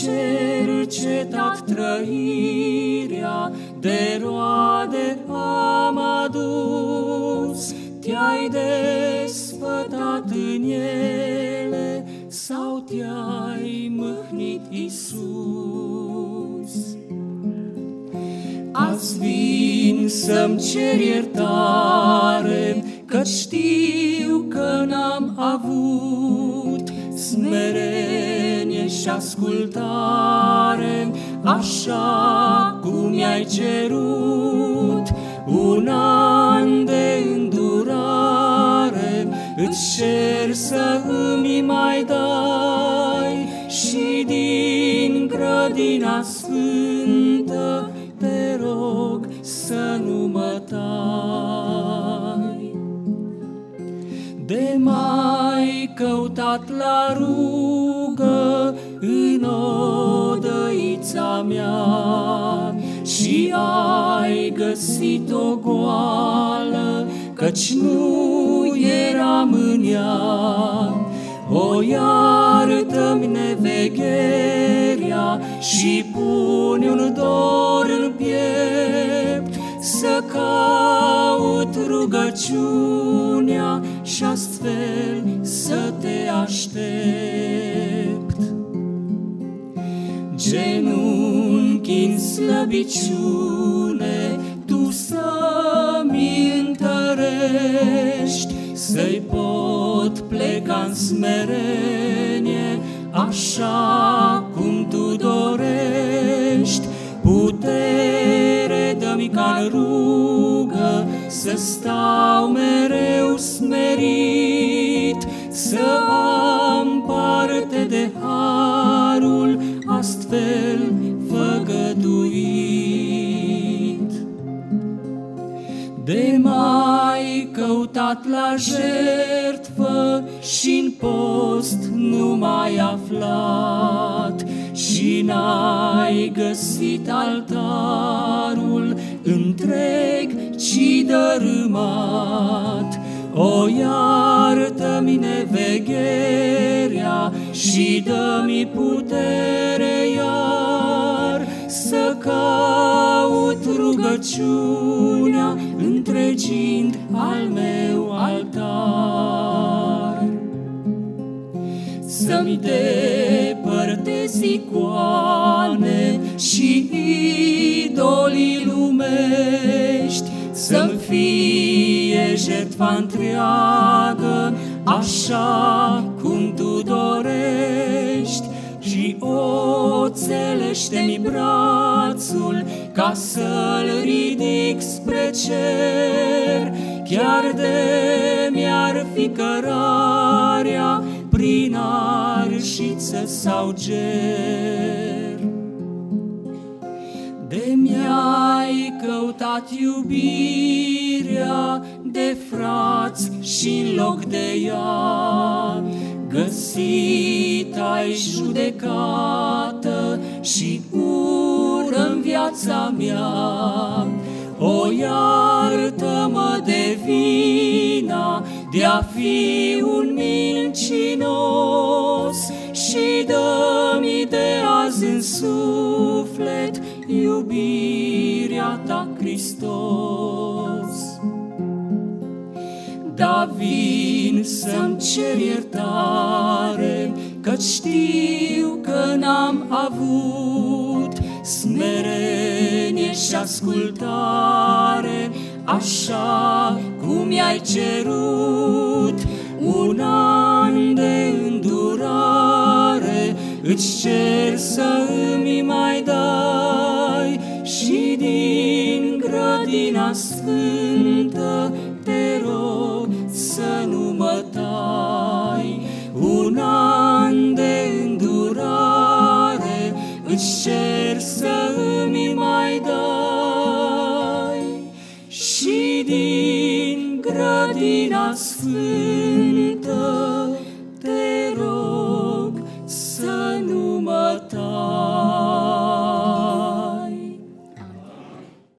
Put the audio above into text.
cercetat trăirea, de roade am adus. Te-ai desfătat în ele sau te-ai mâhnit, Iisus? Azi vin să-mi cer iertare, că știu că n-am avut smerenie și ascultare, așa cum mi-ai cerut. Un an de îndurare îți cer să îmi mai dai, și din grădina sfântă te rog să nu mă tai. De m-ai căutat la rugă în odăița mea și ai găsit o goală, căci nu eram în ea. O iartă-mi nevegherea și pune un dor în piept, să caut rugăciunea și astfel să te aștept. Genunchi în slăbiciune tu să-mi întărești, să-i pot pleca în smerenie, așa cum tu dorești. Putere dă-mi ca-n rugă, să stau mereu smerit, să am parte de harul astfel făgăduit. De m-ai căutat la jertfă și-n post nu m-ai aflat, și n-ai găsit altarul întreg, ci dărâmat. O iartă-mi nevegherea și dă-mi putere iar, să caut rugăciunea întregind al meu altar. Să-mi depărtez icoane și idolii lumești, să-mi fie jertfa întreagă, așa cum tu dorești, și oțelește-mi brațul ca să-l ridic spre cer, chiar de mi-ar fi cărarea prin arșiță sau ger. De mi-ai căutat iubirea de frați și-n loc de ea, găsit ai judecată și ură-n viața mea. O iartă-mă de vina de-a fi un mincinos și dă-mi de azi în suflet iubirea ta, Hristos. Da, vin să-mi cer iertare, că știu că n-am avut smerenie și ascultare, așa cum mi-ai cerut. Un an de îndurare îți cer să îmi mai dai, și din grădina sfântă te rog să nu mă tai. Un an de îndurare îți cer să îmi mai dai, și din grădina sfântă